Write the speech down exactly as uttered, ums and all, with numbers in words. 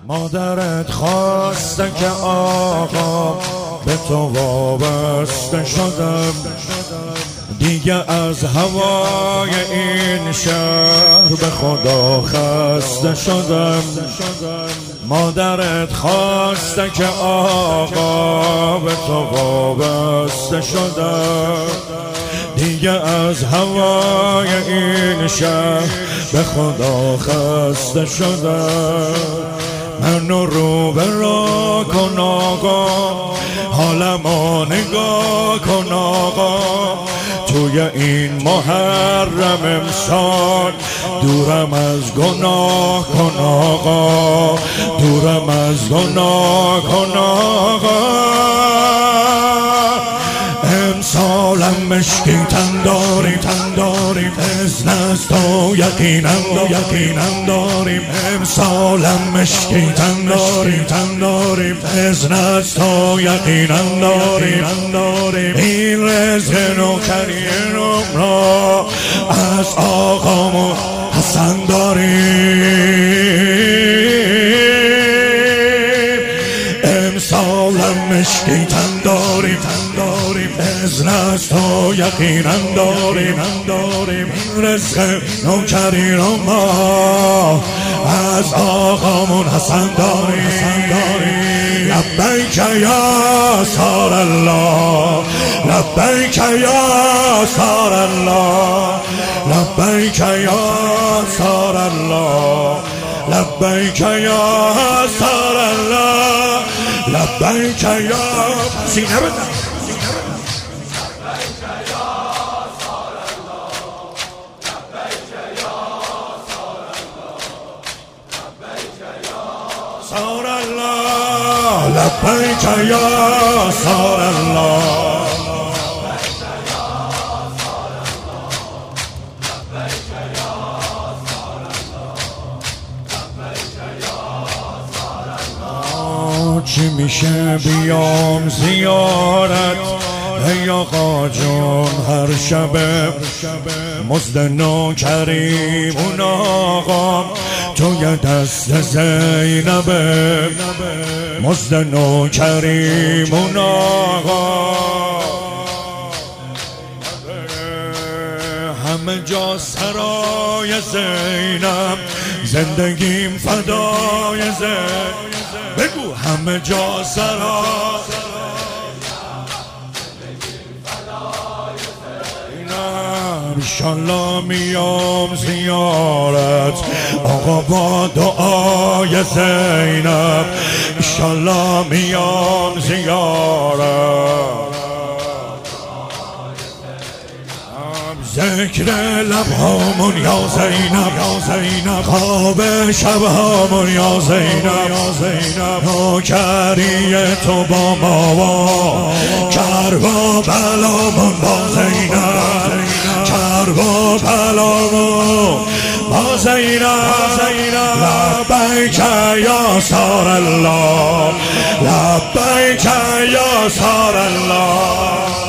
مادرت خواسته که آقا به تو وابسته شدم، دیگه از هوای این شهر به خدا خسته شدم. مادرت خواسته که آقا به تو وابسته شدم، دیگه از هوای این شهر به خدا خسته شدم. منو رو به رو کن آقا، حالمو نگاه کن آقا، توی این محرم امسال دورم از گناه کن آقا، دورم از گناه کن آقا. امسالم مشکین تن داریم تن داریم، اذن از تو یقینم یقینم داریم. امسالم مشکین تن داریم تن داریم، اذن از تو یقینم داریم داریم. این رزق نوکری را از آقامون حسن داریم. امسالم مشکین تن داریم تن داریم، اذن از تو یقینم داریم داریم. این رزق نوکری را ما از آقامون حسن داریم داریم. لبیک یا سار الله، لبیک یا سار الله، لبیک یا سار الله، لبیک یا سار الله، لبیک یا سینه بزن. سار الله لبیک یا سار الله، چی میشه بیام زیارت ای آقا جون هر شب، مزد نوکریم اون آقا توی دست زینبه، مزد نوکریم اون آقا. همه جا سرای زینب، زندگیم فدای زینب. بگو همه جا سرای انشالله میام زیارت آقا با دعای زینب، انشالله میام زیارت. ذکر لبهامون یا زینب یا زینب، خواب شبهامون یا زینب یا زینب. نوکری تو با ما، کربا بلامون با زینب، کربا بلامون با زینب. لبیک یا سار الله، لبیک یا سار الله.